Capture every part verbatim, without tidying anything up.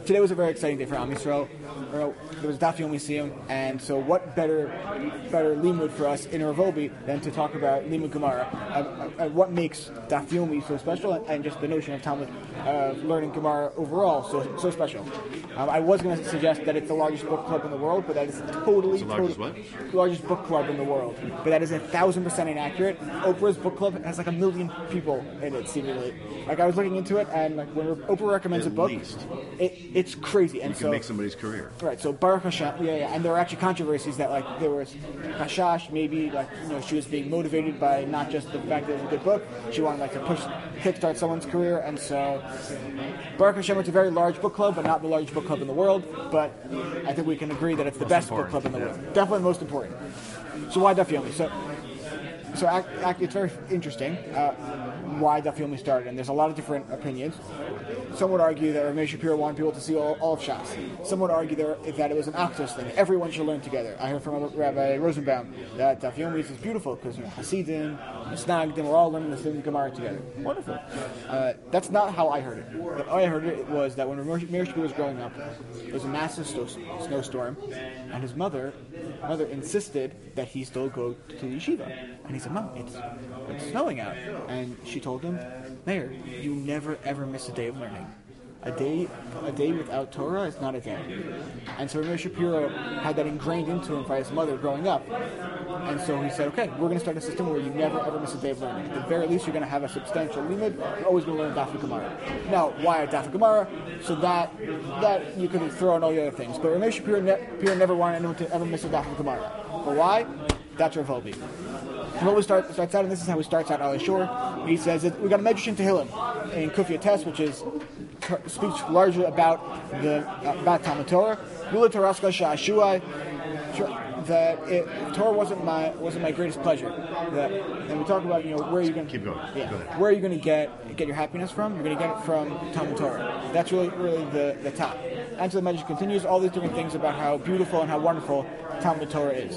today was a very exciting day for Am Yisrael. There was Daf Yomi Siyum, and so what better better limud for us in Revolbi than to talk about limud Gemara, uh, uh, what makes Daf Yomi so special, and, and just the notion of Talmud, uh, learning Gemara overall so so special. Um, I was going to suggest that it's the largest book club in the world, but that is totally, it's the largest totally what? largest book club in the world. But that is a thousand percent inaccurate. Oprah's book club has like a million people in it, seemingly. Like I was looking into it, and like when Oprah recommends At a book, least. it, it's crazy. And You can so make somebody's career. right. So Baruch Hashem, yeah, yeah, and there were actually controversies that like there was Hashash, maybe like you know she was being motivated by not just the fact that it was a good book, she wanted like to push, kickstart someone's career, and so Baruch Hashem, it's a very large book club, but not the largest book club in the world. But I think we can agree that it's the Most best book important, club in the yeah. world. Definitely the most important. So why Daf Yomi? So, so act, act, it's very interesting uh, why Daf Yomi started, and there's a lot of different opinions. Some would argue that Ramesh Shapiro wanted people to see all, all of Shas. Some would argue that, that it was an Actos thing. Everyone should learn together. I heard from Rabbi Rosenbaum that Daf Yomi is beautiful because you know, Hasidim, Snagdim, we're all learning the same Gemara together. Wonderful. Uh, that's not how I heard it. The way I heard it was that when Ramesh Shapiro was growing up, there was a massive sto- snowstorm, and his mother mother insisted that he still go to the yeshiva. And he said, Mom, it's, it's snowing out. And she told him, Mayor, you never ever miss a day of learning. A day a day without Torah is not a day. And so Ramesh Shapiro had that ingrained into him by his mother growing up. And so he said, okay, we're going to start a system where you never ever miss a day of learning. At the very least, you're going to have a substantial limit. You're always going to learn Daf Gemara. Now, why Daf Gemara? So that that you could throw in all the other things. But Ramesh Shapiro, ne- Shapiro never wanted anyone to ever miss a Daf Gemara. But why? That's Rav Holby. What we start, starts out, and this is how he starts out Al Shur. He says that we got a Medrash in Tehillim in Kufya Test, which is speaks largely about the uh, about Talmud Torah. Lula Taraska Sha'ashuai. That it, Torah wasn't my wasn't my greatest pleasure. That, and we talk about you know where are you going to Keep going. Yeah, Go ahead. where are you going to get get your happiness from? You're going to get it from Talmud Torah. That's really really the, the top. And so the Medrash continues all these different things about how beautiful and how wonderful Talmud Torah is.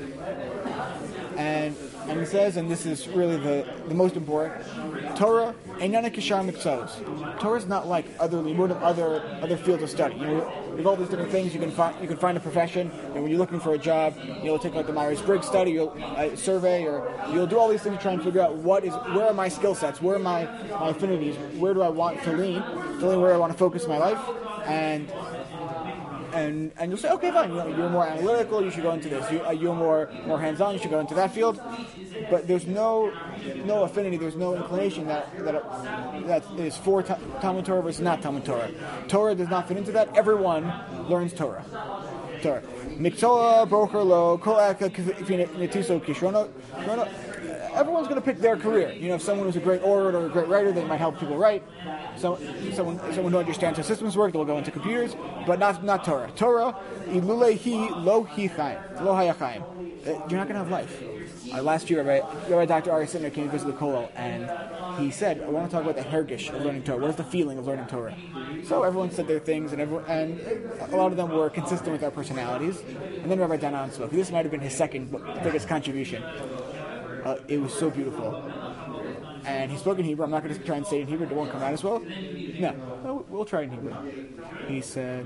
And and he says, and this is really the, the most important, Torah einana kishar miktzos. Torah is not like other limudim, other other fields of study. You know, with all these different things, you can find you can find a profession. And when you're looking for a job, you'll take like the Myers-Briggs study, you'll uh, survey, or you'll do all these things to try and figure out what is where are my skill sets, where are my, my affinities, where do I want to lean, to lean where I want to focus my life, and. And and you'll say, okay, fine. You know, you're more analytical. You should go into this. You, uh, you're more more hands-on. You should go into that field. But there's no no affinity. There's no inclination that that that is for ta- Talmud Torah versus not Talmud Torah. Torah does not fit into that. Everyone learns Torah. Torah. Miktoa broker lo kol aka netiso kishrono. Everyone's going to pick their career. You know, if someone who's a great orator or a great writer, they might help people write. So, someone, someone who understands how systems work, they'll go into computers, but not not Torah. Torah, ilulehi lo hi chaim, lo hayachayim. You're not going to have life. Uh, last year, Rabbi, Rabbi Doctor Ari Sittner came to visit the Kollel, and he said, I want to talk about the hergish of learning Torah. What is the feeling of learning Torah? So everyone said their things, and everyone, and a lot of them were consistent with our personalities. And then Rabbi Danan spoke. This might have been his second biggest contribution. Uh, it was so beautiful. And he spoke in Hebrew. I'm not going to try and say it in Hebrew. It won't come out as well. No, no we'll try in Hebrew. He said,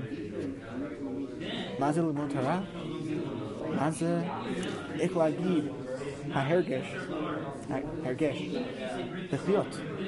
Mazel limud Torah, Mazel ich lagid ha-hergesh, ha-hergesh, l'chiyot.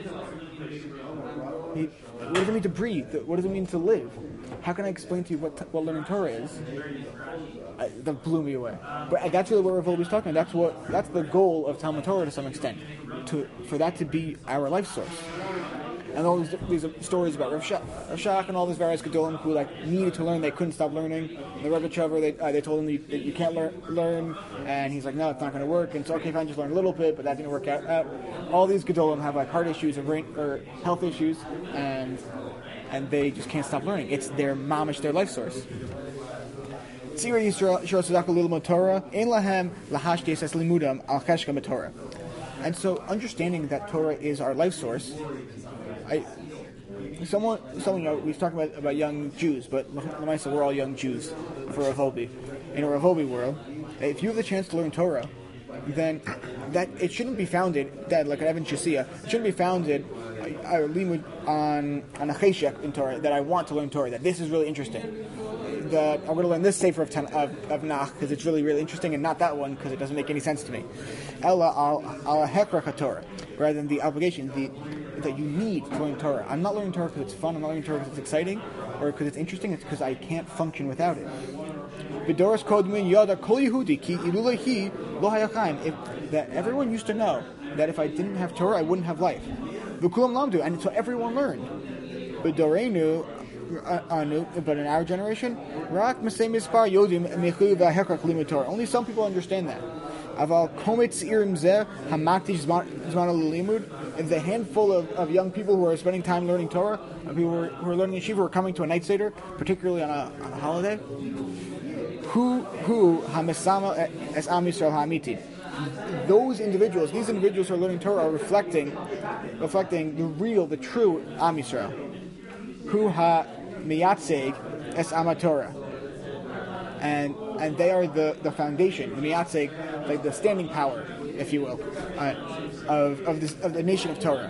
What does it mean to breathe? What does it mean to live? How can I explain to you what what learning Torah is? Uh, that blew me away. But that's really what Rav Holby was talking about. That's what that's the goal of Talmud Torah to some extent, to for that to be our life source. And all these, these stories about Rav Shach, Rav Shach and all these various Gedolim who like needed to learn, they couldn't stop learning. And the Rebbe Chover, they uh, they told him that you, that you can't learn, learn, and he's like, no, it's not going to work. And so okay, fine, just learn a little bit, but that didn't work out. Uh, all these Gedolim have like heart issues or brain or health issues, and and they just can't stop learning. It's their mamish, their life source. Tzira Yisrael Yisrael Tzedakah Lilmod Torah Ein Lahem Lahashdes Es Limudam Al Cheshka Torah. And so, understanding that Torah is our life source, I, someone, someone, you know, we've talked about, about young Jews, but Lamaisa, we're all young Jews for Rav Holby. In a Rav Holby world, if you have the chance to learn Torah, then that it shouldn't be founded that like an Evan Shasia, it shouldn't be founded a, a limud on on a cheshek in Torah that I want to learn Torah. That this is really interesting. That I'm going to learn this sefer of Tan, of, of Nach because it's really really interesting, and not that one because it doesn't make any sense to me. Ella al al hekrach Torah, rather than the obligation the that you need to learn Torah. I'm not learning Torah because it's fun. I'm not learning Torah because it's exciting or because it's interesting. It's because I can't function without it. V'doros kodmin yada kol Yehudi ki ilulahi lo hayachayim. If that everyone used to know that if I didn't have Torah, I wouldn't have life. V'kulam lamdu, and so everyone learned. V'doreinu anu, but in our generation, rak mesei mispar yodim mechu v'hekrak limud Torah. Only some people understand that. Aval kometz irim zeh hamaktish zman limud. If the handful of, of young people who are spending time learning Torah, people who are, who are learning yeshiva, who are coming to a night seder, particularly on a, on a holiday, who who hamesama es am Yisrael ha'amiti. Those individuals, these individuals who are learning Torah, are reflecting, reflecting the real, the true Am Yisrael. Who ha miyatzeg es am Torah, and and they are the, the foundation, the miyatzeg, like the standing power, if you will, uh, of of this of the nation of Torah.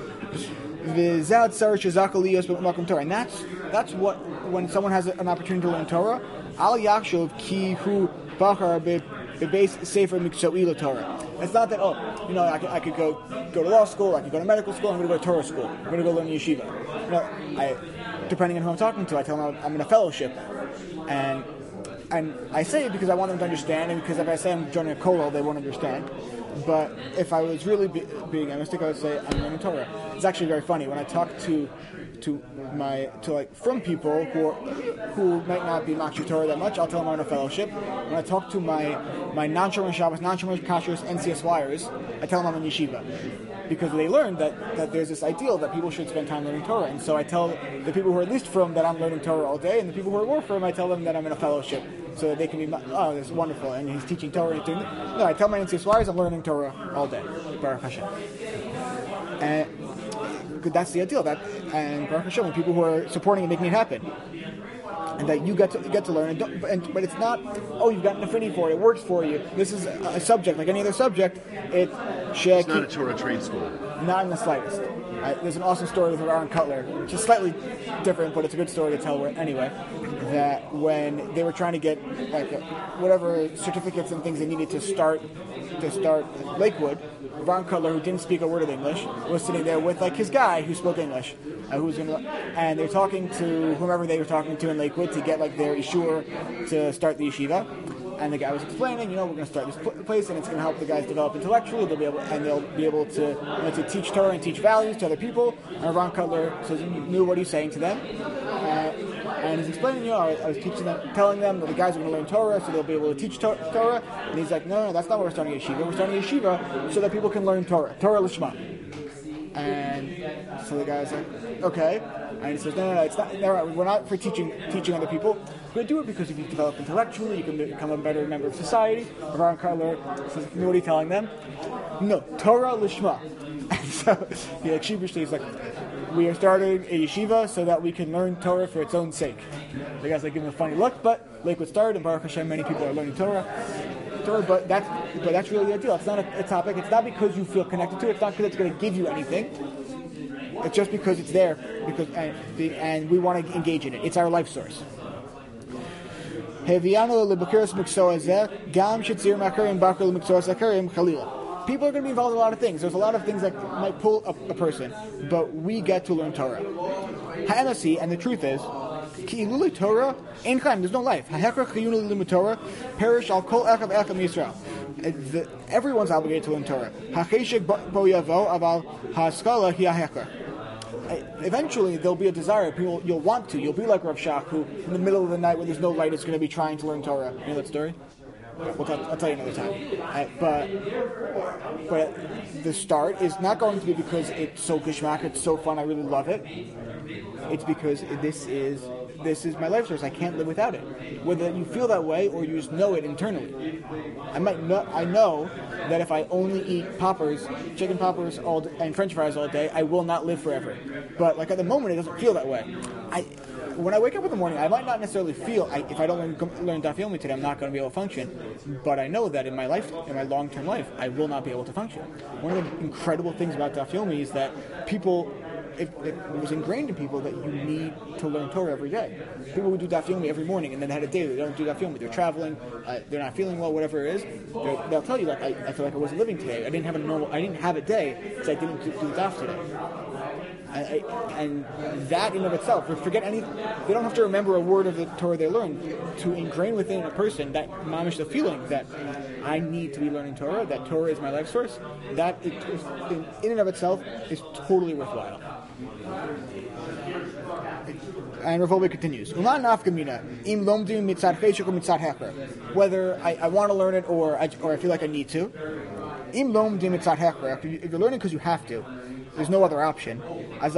V'zad tzar shezaka liyos b'makom Torah, and that's that's what when someone has an opportunity to learn Torah, al yachshov ki hu bachar be base sefer mikso'i Torah. It's not that, oh, you know, I could, I could go go to law school, I could go to medical school, I'm going to go to Torah school, I'm going to go learn yeshiva. You know, I, depending on who I'm talking to, I tell them I'm in a fellowship, and and I say it because I want them to understand, and because if I say I'm joining a kollel, they won't understand. But if I was really be, being honest, I would say I'm learning Torah. It's actually very funny when I talk to to my to like from people who are, who might not be Makshi Torah that much. I'll tell them I'm in a fellowship. When I talk to my my non-Shomer Shabbos, non-Shomer Kashrus N C S Yers, I tell them I'm in yeshiva, because they learned that, that there's this ideal that people should spend time learning Torah. And so I tell the people who are least from that I'm learning Torah all day, and the people who are more from, I tell them that I'm in a fellowship, so that they can be, oh, this is wonderful, and he's teaching Torah. He's doing, no, I tell my N C S Yers I'm learning Torah all day. Baruch Hashem. And that's the ideal. That and Baruch Hashem, when people who are supporting and making it happen, and that you get to get to learn. And, don't, and but it's not, oh, you've got an affinity for it, it works for you. This is a, a subject like any other subject. It it's not a Torah trade school. Not in the slightest. Uh, there's an awesome story with Aaron Cutler, which is slightly different, but it's a good story to tell anyway. That when they were trying to get like uh, whatever certificates and things they needed to start to start Lakewood, Ron Cutler, who didn't speak a word of English, was sitting there with like his guy who spoke English, uh, who was gonna, and they were talking to whomever they were talking to in Lakewood to get like their ishur to start the yeshiva. And the guy was explaining, you know, we're going to start this place, and it's going to help the guys develop intellectually. They'll be able, and they'll be able to, you know, to teach Torah and teach values to other people. And Ron Cutler says he knew what he's saying to them, uh, and he's explaining, you know, I, I was teaching them, telling them that the guys are going to learn Torah, so they'll be able to teach to- Torah. And he's like, no, no, that's not why we're starting a yeshiva. We're starting a yeshiva so that people can learn Torah, Torah Lishma. And so the guy's like, okay. And he says, no, no, no, it's not, no, we're not for teaching teaching other people. We're going to do it because if you develop intellectually, you can become a better member of society. Ron Cutler says, you know what he's telling them? No, Torah Lishma. And so he like sheepishly is like, we are starting a yeshiva so that we can learn Torah for its own sake. The guy's like giving him a funny look, but Lakewood started, and Baruch Hashem, many people are learning Torah. Torah, but that's but that's really the ideal. It's not a, a topic. It's not because you feel connected to it. It's not because it's going to give you anything. It's just because it's there, because and, the, and we want to engage in it. It's our life source. People are going to be involved in a lot of things. There's a lot of things that might pull a, a person, but we get to learn Torah. Ha'emasi, and the truth is, Ki'iluli Torah, Ein Chaim, there's no life. Ha'hekra chiyunu limud Torah, perish al kol echav echam Yisrael. Everyone's obligated to learn Torah. Ha'cheshek bo yavo, aval ha'skala hi ha'hekra. Eventually, there'll be a desire. People, you'll want to. You'll be like Rav Shach, who, in the middle of the night when there's no light, is going to be trying to learn Torah. You know that story? We'll talk, I'll tell you another time. Uh, but but the start is not going to be because it's so gishmak, it's so fun, I really love it. It's because this is this is my life source. I can't live without it. Whether you feel that way or you just know it internally. I might know, I know that if I only eat poppers, chicken poppers all day, and French fries all day, I will not live forever. But like at the moment, it doesn't feel that way. I when I wake up in the morning, I might not necessarily feel I, if I don't learn, learn Daf Yomi today, I'm not going to be able to function. But I know that in my life, in my long-term life, I will not be able to function. One of the incredible things about Daf Yomi is that people, it, it was ingrained in people that you need to learn Torah every day. People would do Daf Yomi every morning, and then they had a day that they don't do Daf Yomi. They're traveling, uh, they're not feeling well, whatever it is. They'll tell you like, I, I feel like I wasn't living today. I didn't have a normal, I didn't have a day because I didn't do, do Daf today. I, I, and that in of itself, forget any, they don't have to remember a word of the Torah they learned to ingrain within a person that mamish the feeling that I need to be learning Torah, that Torah is my life source. That it, in, in and of itself is totally worthwhile. And Rav continues. Whether I, I want to learn it or I, or I feel like I need to. If you're learning because you have to, there's no other option. When,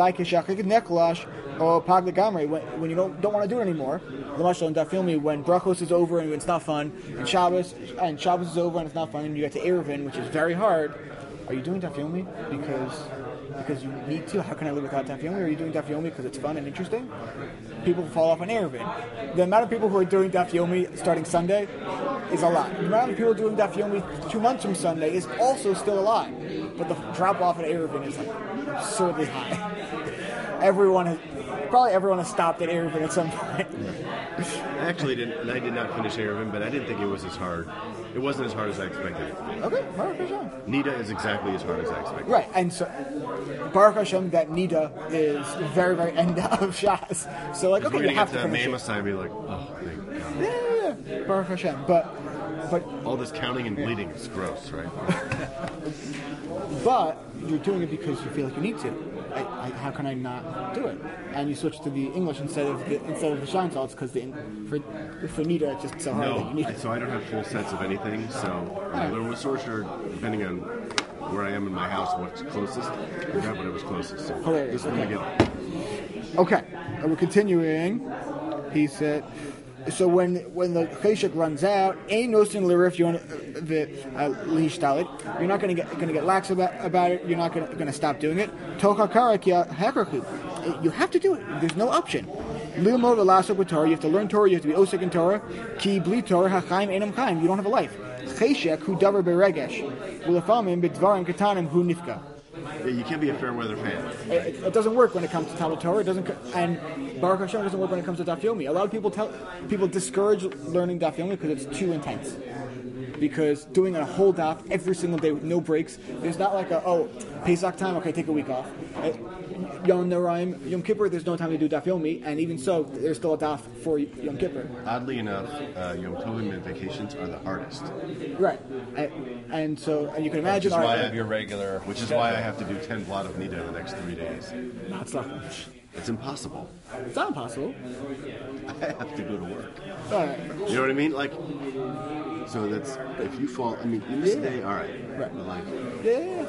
when you don't don't want to do it anymore, the Mashal and Daf Yomi, when Brachos is over and it's not fun, and Shabbos and Shabbos is over and it's not fun, and you get to Eruvin, which is very hard. Are you doing Daf Yomi because because you need to? How can I live without Daf Yomi? Or are you doing Daf Yomi because it's fun and interesting? People fall off on Eruvin. The amount of people who are doing Daf Yomi starting Sunday is a lot. The amount of people doing Daf Yomi two months from Sunday is also still a lot. But the drop off at Eruvin is like absurdly high. Everyone has, probably everyone has stopped at Eruvin at some point. I actually didn't, and I did not finish Eruvin, but I didn't think it was as hard. It wasn't as hard as I expected it to be. Okay, Baruch Hashem. Nida is exactly as hard as I expected. Right, and so Baruch Hashem that Nida is very, very end of Shas. So like, okay, we're you gonna have get to to that finish Mammoth it. and be like, oh, thank God. Yeah, yeah, yeah, Baruch Hashem. But, but all this counting and bleeding is gross, right? But you're doing it because you feel like you need to. I, I, how can I not do it? And you switch to the English instead of the instead of the shine salts because the for for Nida it's just so hard No, that you need I- it. so I don't have full sets of anything. So I learn with sorcerer depending on where I am in my house, what's closest. I grab whatever's closest. So Hilarious, this one I okay. get. Okay, and we're continuing. He said, so when when the cheshek runs out, ain't no sin l'rif you want the lishtalit. You're not going to get going to get lax about about it. You're not going to going to stop doing it. Tocha karak ya hakrachu. You have to do it. There's no option. Lilmod v'lasok with Torah. You have to learn Torah. You have to be osik in Torah. Ki bli Torah hachaim enam chaim. You don't have a life. Cheshek hu davar beregesh. Ulafamim b'dvarim katanim hu nifka. Yeah, you can't be a fair weather fan. It, it doesn't work when it comes to Talmud Torah. It doesn't, co- and Baruch Hashem doesn't work when it comes to Daf Yomi. A lot of people tell people discourage learning Daf Yomi because it's too intense. Because doing a whole daf every single day with no breaks, there's not like a oh Pesach time, okay, take a week off. Uh, Yom Noraim, Yom Kippur, there's no time to do Daf Yomi, and even so, there's still a daf for Yom Kippur. Oddly enough, uh, Yom Tovim and vacations are the hardest. Right, and, and so and you can imagine. Which is why our- I have Your regular. Which is why I have to do ten blot of Nida in the next three days. No, it's not. It's impossible. It's not impossible. I have to go to work. All right. You know what I mean? Like, so that's, if you fall, I mean, you miss a day, all right. Right. But like, Yeah.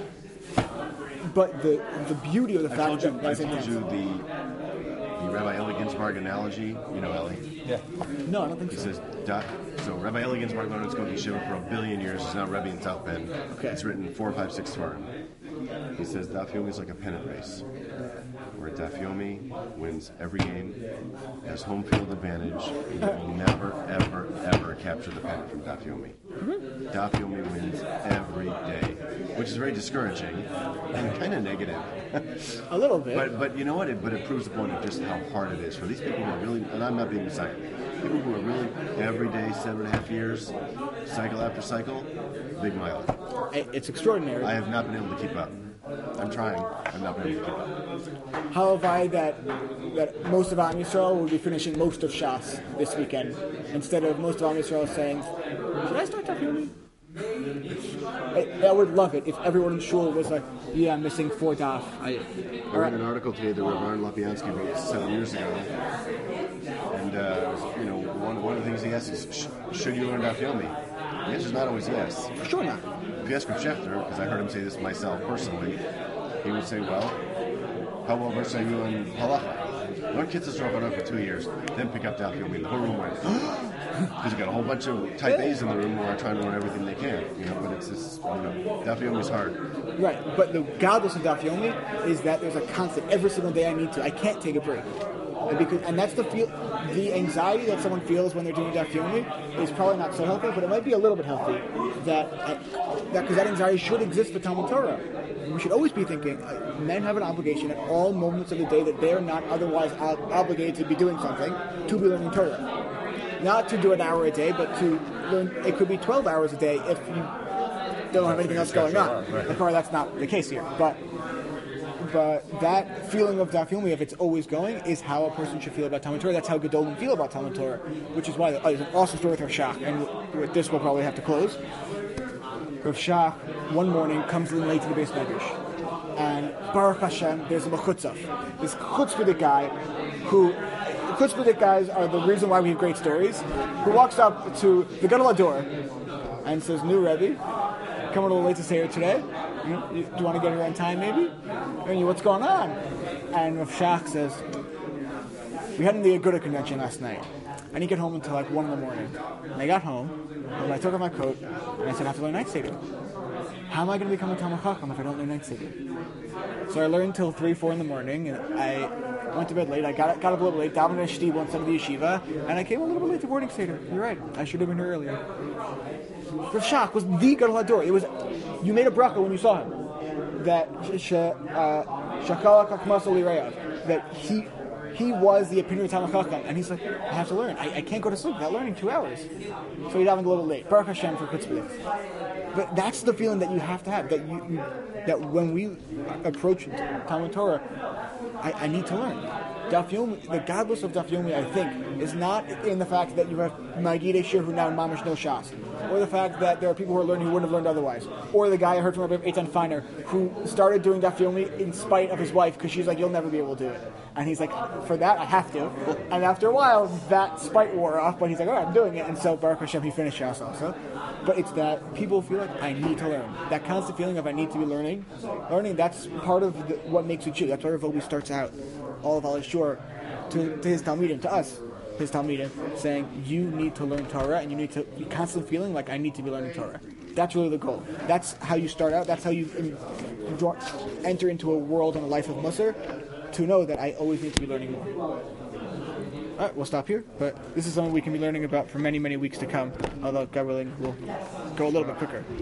But the the beauty of the I fact told you, that I that's told intense. you the, the Rabbi Eli Ginsburg analogy. You know Eli. Yeah. No, I don't think He so. says, Doc, so Rabbi Eli Ginsburg known as Goki Shiva for a billion years. He's now Rebbe in South Bend. Okay. It's written four, five, six Svarim. He says Daf Yomi is like a pennant race, where Daf Yomi wins every game, has home field advantage, and you will never, ever, ever capture the pennant from Daf Yomi. Daf Yomi wins every day, which is very discouraging and kind of negative. A little bit. But but you know what? It, but it proves the point of just how hard it is for these people who are really, and I'm not being silent, people who are really every day, seven and a half years, cycle after cycle, big mile. It- it's extraordinary. I have not been able to keep up. I'm trying. I've not been able to keep up. How have I that that most of Am Yisrael will be finishing most of Shas this weekend instead of most of Am Yisrael saying, "Should I start Daf Yomi?" I, I would love it if everyone in shul was like, "Yeah, I'm missing four daf." I, I read an article today that Rabbi Lapiansky wrote seven years ago, and uh, you know, one one of the things he asked is, Sh- "Should you learn Daf Yomi?" The answer is not always yes. For sure not. If you ask Reb Schechter, because I heard him say this myself personally, he would say, well, how well versed are you in halacha? Learn Kitzas Rabbanah for two years, then pick up Daf Yomi. The whole room went, because you got a whole bunch of type A's in the room who are trying to learn everything they can, you know, but it's just, you know, Daf Yomi is hard. Right, but the godless of Daf Yomi is that there's a constant. Every single day I need to. I can't take a break. And, because, and that's the feel, the anxiety that someone feels when they're doing Daf Yomi is probably not so healthy, but it might be a little bit healthy. That that because that anxiety should exist for Talmud Torah. We should always be thinking, uh, men have an obligation at all moments of the day that they're not otherwise ob- obligated to be doing something, to be learning Torah. Not to do an hour a day, but to learn, it could be twelve hours a day if you don't have anything else going on. Of course, that's not the case here. But but that feeling of Daf Yomi, if it's always going, is how a person should feel about Talmud Torah. That's how Gedolim feel about Talmud Torah, which is why oh, there's an awesome story with Rav Shach, and with this we'll probably have to close. Rav Shach, one morning, comes in late to the Beis Medrash, and Baruch Hashem, there's a mechutzaf. This chutzpahdik guy, who, chutzpahdik guys are the reason why we have great stories, who walks up to the Gadol Hador and says, "New Rebbe, coming a little late to say here today. You know, you, do you want to get here on time, maybe? And you, what's going on?" And Rav Shach says, "We had the Aguda convention last night. I didn't get home until like one in the morning. And I got home, and I took off my coat, and I said, I have to learn Night Seder. How am I going to become a Talmud Chacham if I don't learn Night Seder?" So I learned till three, four in the morning, and I went to bed late. I got got up a little late, davened in Shtibel instead of the yeshiva, and I came a little bit late to morning Seder. You're right. I should have been here earlier. Rav Shach was the Gadol Hador. It was, you made a bracha when you saw him. That Shakala Kakmas Olireyav. That he he was the opinion of Talmud Chacham, and he's like, I have to learn. I, I can't go to sleep without learning two hours. So he davened a little late. Baruch Hashem for chutzpah. But that's the feeling that you have to have. That you that when we approach Talmud Torah, I, I need to learn. Daf Yomi, the godless of Daf Yomi, I think, is not in the fact that you have Magidei Shir who now mamish no shas, or the fact that there are people who are learning who wouldn't have learned otherwise, or the guy I heard from Rabbi Eitan Feiner who started doing Daf Yomi in spite of his wife because she's like, "You'll never be able to do it," and he's like, "For that I have to." And after a while, that spite wore off, but he's like, "All right, I'm doing it," and so Baruch Hashem, he finished shas also. But it's that people feel like I need to learn. That constant feeling of I need to be learning, learning. That's part of the, what makes it true. That's why Rav always starts out all of Al Shur to, to his Talmidim, to us, his Talmidim, saying you need to learn Torah, and you need to be constantly feeling like I need to be learning Torah. That's really the goal. That's how you start out. That's how you enjoy, enter into a world and a life of Musar, to know that I always need to be learning more. All right, we'll stop here, but this is something we can be learning about for many, many weeks to come, although, God willing, we'll go a little bit quicker.